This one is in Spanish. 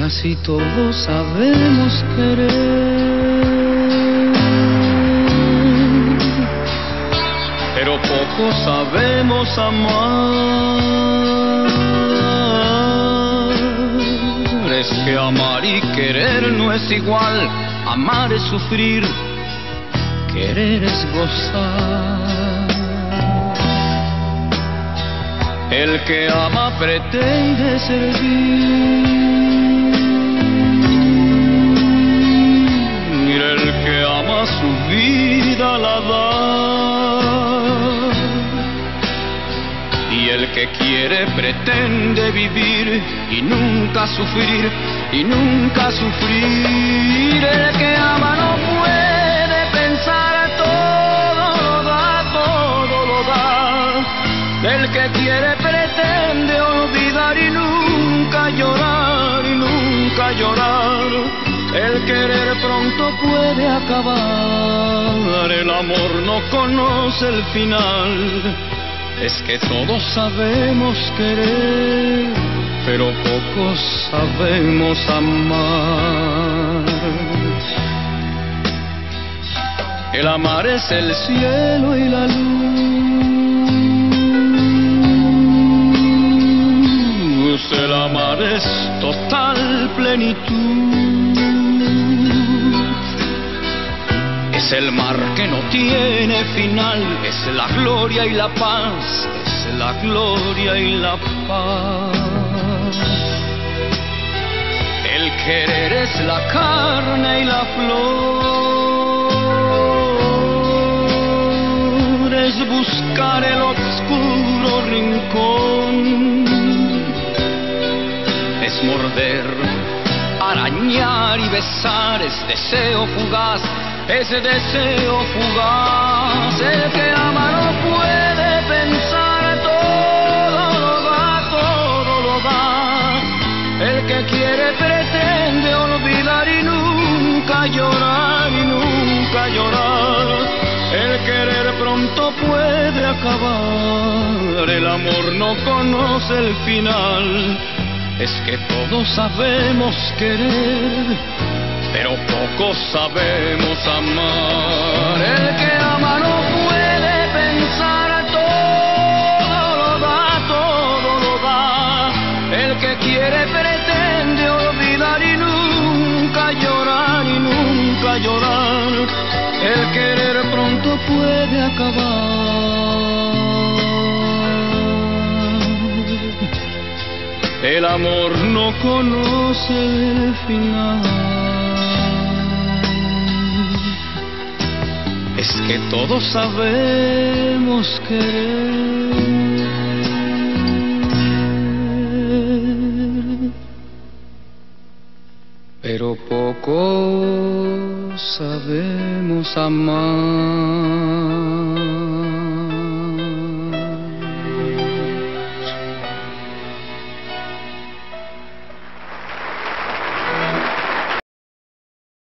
casi todos sabemos querer, pero poco sabemos amar. Es que amar y querer no es igual, amar es sufrir, querer es gozar. El que ama pretende servir, el que ama su vida la da, y el que quiere pretende vivir y nunca sufrir, y nunca sufrir. El que ama no puede pensar, todo lo da, todo lo da. El que quiere pretende olvidar y nunca llorar, y nunca llorar. El querer pronto puede acabar, el amor no conoce el final. Es que todos sabemos querer, pero pocos sabemos amar. El amar es el cielo y la luz, el amar es total plenitud. Es el mar que no tiene final, es la gloria y la paz, es la gloria y la paz. El querer es la carne y la flor, es buscar el oscuro rincón, es morder, arañar y besar, es deseo fugaz, ese deseo fugaz. El que ama no puede pensar, todo lo da, todo lo da. El que quiere pretende olvidar y nunca llorar, y nunca llorar. El querer pronto puede acabar, el amor no conoce el final. Es que todos sabemos querer, pero pocos sabemos amar. El que ama no puede pensar, todo lo da, todo lo da. El que quiere pretende olvidar y nunca llorar, y nunca llorar. El querer pronto puede acabar, el amor no conoce el final. Es que todos sabemos querer, pero poco sabemos amar.